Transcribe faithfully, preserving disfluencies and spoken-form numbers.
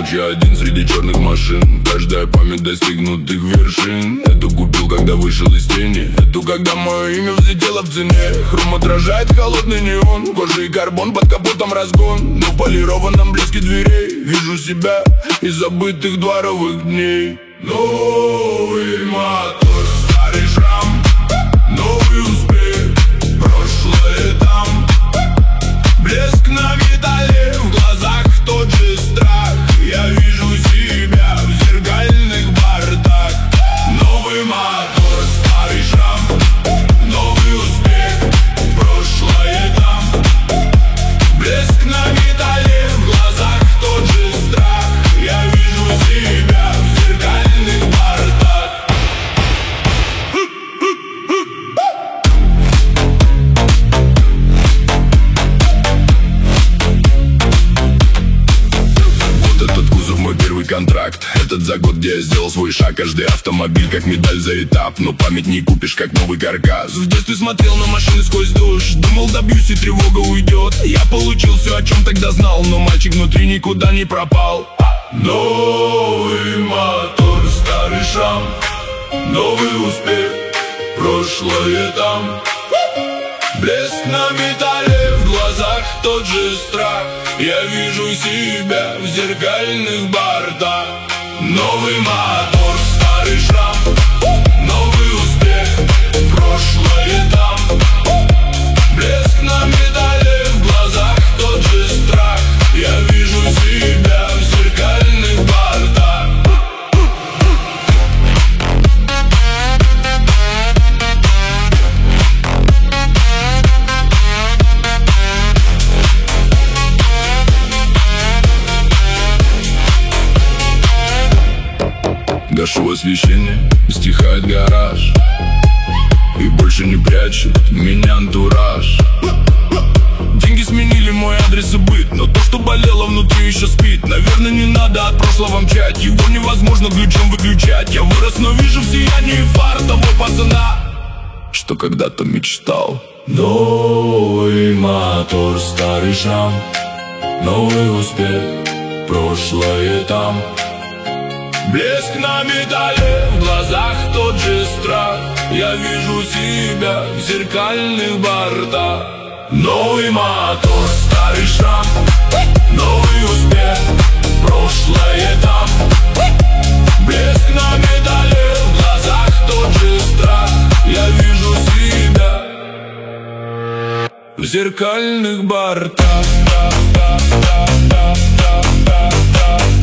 ночь я один среди черных машин. Каждая память достигнутых вершин. Эту купил, когда вышел из тени. Эту, когда мое имя взлетело в цене. Хром отражает холодный неон. Кожа и карбон, под капотом разгон. Но в полированном блеске дверей вижу себя из забытых дворовых дней. Новый мотор, старый шрам, новый успех, прошлое там. Блеск на металле, в глазах тот же страх. Я вижу себя в зеркальных бортах. Новый мотор, старый шрам, новый успех, прошлое там. Блеск на металле, в глазах тот же страх. Я вижу себя в зеркальных бортах. Вот этот кузов мой первый контракт. Этот за год, где я сделал свой шаг. Каждый автомобиль как медаль за этап. Но память не купишь, как новый каркас. В детстве смотрел на машины сквозь дождь. Думал, добьюсь и тревога уйдет. Я получил все, о чем тогда знал. Но мальчик внутри никуда не пропал. Новый мотор, старый шрам, новый успех, прошлое там. Блеск на металле, в глазах тот же страх. Я вижу себя в зеркальных бортах. Новый мотор, старый шрам, новый успех, прошлое там. Блеск на металле, в глазах тот же страх. Я вижу себя в зеркальных бортах. Гашу освещение, стихает гараж. И больше не прячет меня антураж. Деньги сменили мой адрес и быт. Но то, что болело внутри, еще спит. Наверное, не надо от прошлого мчать. Его невозможно ключом выключать. Я вырос, но вижу в сиянии фар того пацана, что когда-то мечтал. Новый мотор, старый шрам, новый успех, прошлое там. Блеск на металле, в глазах тот же страх. Я вижу себя в зеркальных бортах. Новый мотор, старый шрам, новый успех, прошлое там. Блеск на металле, в глазах тот же страх. Я вижу себя в зеркальных бортах.